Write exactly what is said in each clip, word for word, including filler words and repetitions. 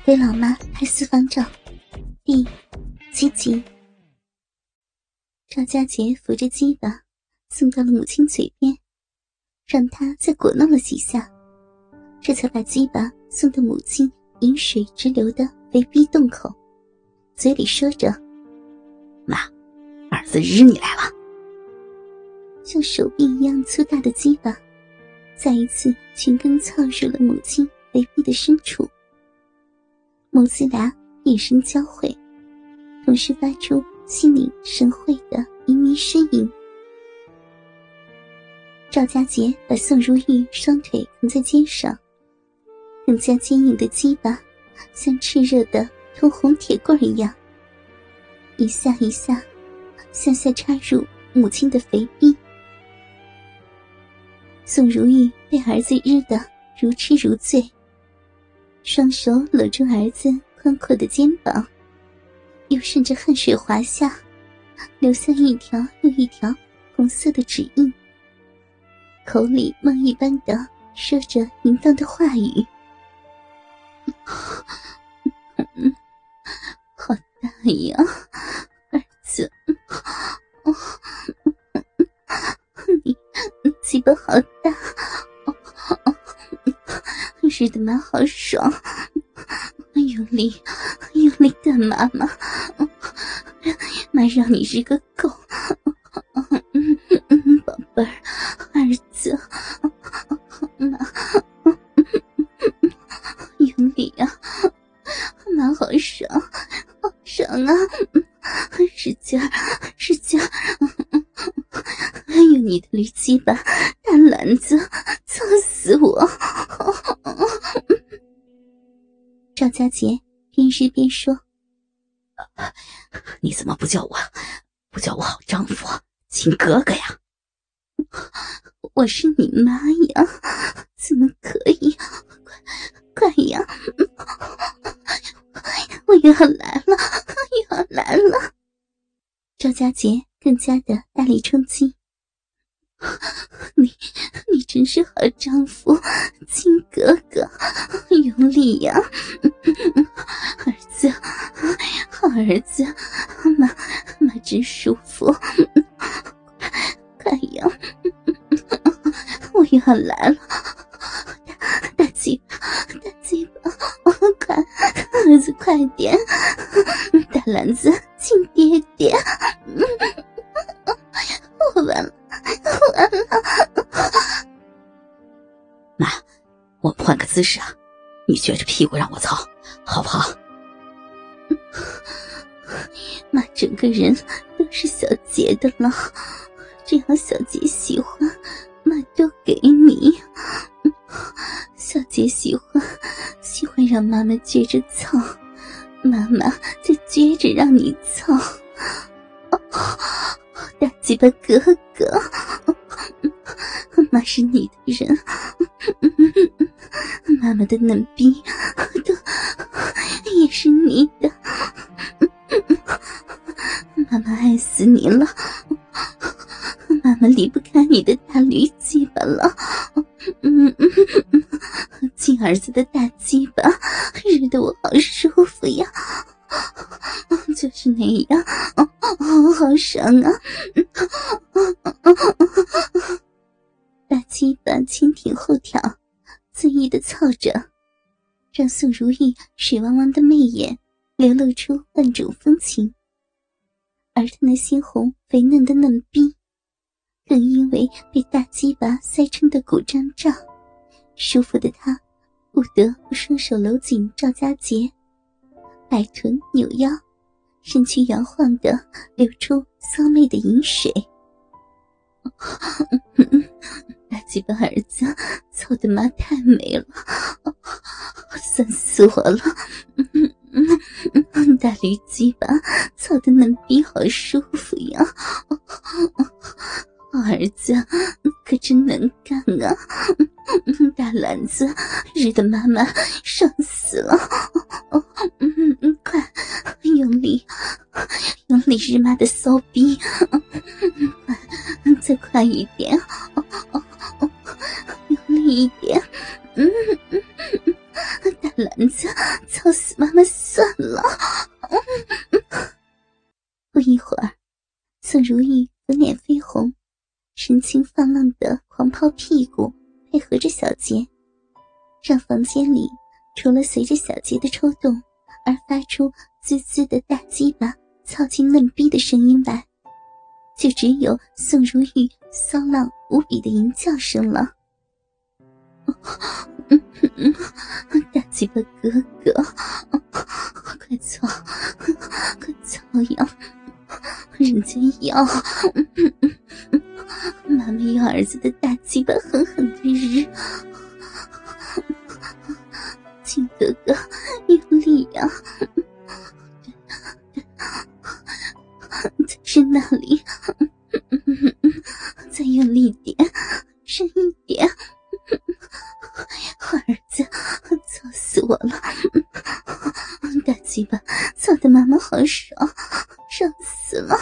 给老妈拍私房照第七集。赵家杰扶着鸡巴送到了母亲嘴边，让她再果弄了几下，这才把鸡巴送到母亲饮水直流的肥逼洞口，嘴里说着： 妈，儿子日你来了。 像手臂一样粗大的鸡巴再一次全根操入了母亲肥逼的深处，母子俩眼神交汇，同时发出心领神会的旖旎呻吟。赵家杰把宋如玉双腿扛在肩上，更加坚硬的鸡巴像炽热的通红铁棍一样，一下一下向下插入母亲的肥逼。宋如玉被儿子日得如痴如醉，双手搂住儿子宽阔的肩膀，又顺着汗水滑下，留下一条又一条红色的指印，口里梦一般的说着淫荡的话语。好大呀，儿子，你鸡巴好大，日的妈好爽，用力用力干嘛嘛，妈让你日个够，宝贝儿，儿子，妈用力啊，妈好爽好爽啊，使劲儿使劲儿，用你的驴鸡巴大篮子操死我。赵家杰边日边说： 你怎么不叫我不叫我好丈夫亲哥哥呀？ 我是你妈呀，怎么可以，快快呀，我又要来了又要来了。赵家杰更加的大力冲击。你你真是好丈夫亲哥哥，用力呀，儿子，好儿子，妈妈真舒服，快呀，我又要来了，大大鸡巴大鸡巴，快儿子快点，大篮子亲爹爹，我完了完了。 妈，我们换个姿势啊，你撅着屁股让我操好不好？ 妈整个人都是小杰的了，只要小杰喜欢，妈都给你。小杰喜欢喜欢让妈妈撅着操，妈妈就撅着让你操。大鸡巴哥哥，妈是你的人，妈妈的嫩逼都也是你的，妈妈爱死你了，妈妈离不开你的大驴鸡巴了，亲儿子的大鸡巴日得我好舒服呀，就是那样，好爽啊！大鸡巴前挺后挑，恣意的操着，让宋如玉水汪汪的媚眼流露出万种风情。而她那鲜红肥嫩的嫩逼，更因为被大鸡巴塞撑的鼓胀胀，舒服的她不得不双手搂紧赵家杰，摆臀扭腰，身躯摇晃的流出骚媚的饮水。大鸡巴儿子操的妈太美了，酸死我了，大驴鸡巴操的嫩逼好舒服呀，儿子可真能干啊，大篮子日的妈妈爽死了，快用力用力日妈的骚逼，再快一点，用力一点，嗯，大篮子操死妈妈算了。不一会儿，宋如玉粉脸绯红，神情放浪的狂抛屁股，配合着小杰，让房间里除了随着小杰的抽动而发出滋滋的大鸡巴操进嫩逼的声音外，就只有宋如玉骚浪无比的淫叫声了。大鸡巴哥哥，快操，快操呀！人家要，妈妈要儿子的大鸡巴狠狠的日，请哥哥用力呀！在是那里，再用力点，深一点。儿子，操死我了！大鸡巴操的妈妈好爽，爽死了！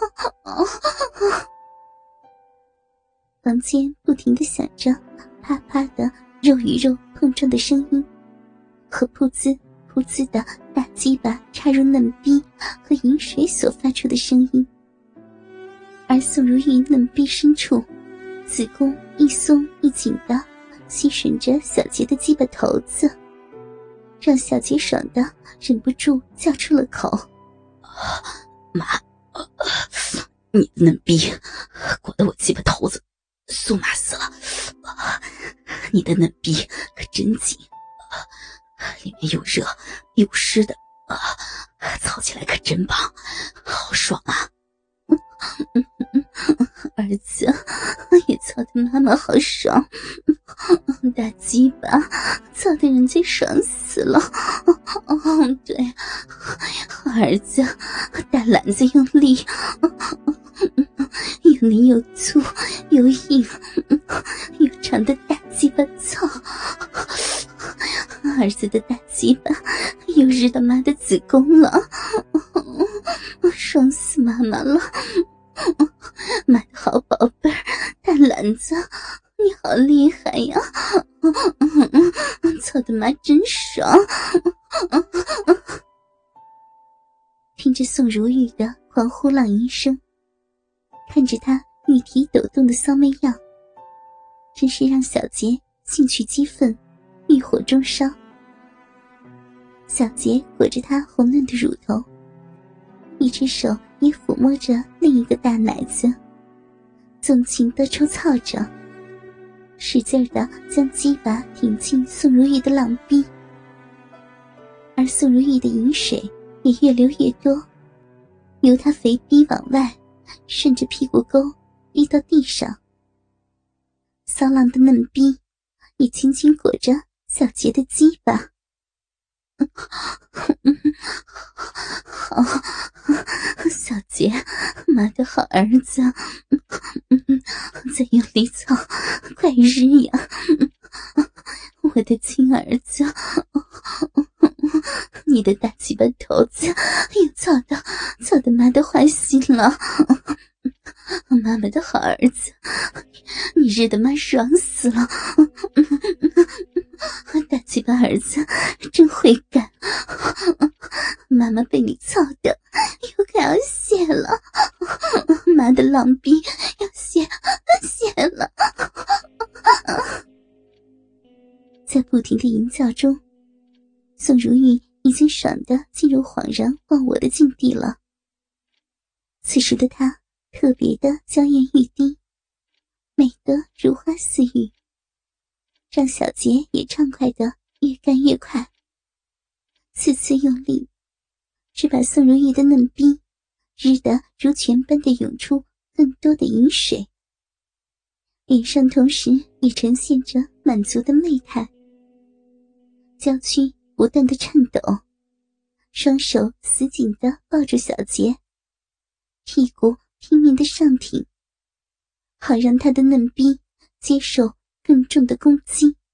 房间不停地响着啪啪的肉与肉碰撞的声音，和噗呲噗呲的大鸡巴插入嫩逼和饮水所发出的声音。而宋如玉嫩逼深处，子宫一松一紧的吸吮着小杰的鸡巴头子，让小杰爽的忍不住叫出了口。 妈，你的嫩逼裹得我鸡巴头子酥麻死了，你的嫩逼可真紧，里面又热又湿的，操起来可真棒，好爽啊！ 儿子也操的妈妈好爽，大鸡巴操的人家爽死了。哦，对，儿子大篮子用力，用力又粗又硬又长的大鸡巴操，儿子的大鸡巴又日到妈的子宫了，爽死妈妈了。妈的好宝贝儿，大篮子，你好厉害呀！操的妈真爽！听着宋如玉的狂呼浪吟声，看着她玉体抖动的骚媚样，真是让小杰兴趣激愤，欲火中烧。小杰裹着她红嫩的乳头，一只手也抚摸着另一个大奶子，纵情地抽操着，使劲地将鸡巴挺进宋如玉的浪逼，而宋如玉的饮水也越流越多，由她肥逼往外顺着屁股沟滴到地上。骚浪的嫩逼也紧紧裹着小杰的鸡巴。好，小杰，妈的好儿子，再用力操，快日呀！我的亲儿子，你的大鸡巴头子又操到操的妈的坏心了。妈妈的好儿子，你日的妈爽死了！大鸡巴儿子真会干，妈妈被你操的又快要泄了，妈的浪逼要泄泄了！在不停的淫叫中，宋如玉已经爽得进入恍然忘我的境地了。此时的她特别的娇艳欲滴，美得如花似玉，让小杰也畅快的越干越快。次次用力，只把宋如玉的嫩逼日得如泉般的涌出更多的饮水，脸上同时也呈现着满足的媚态，娇躯不断的颤抖，双手死紧地抱住小杰，屁股拼命的上挺，好让他的嫩逼接受更重的攻击。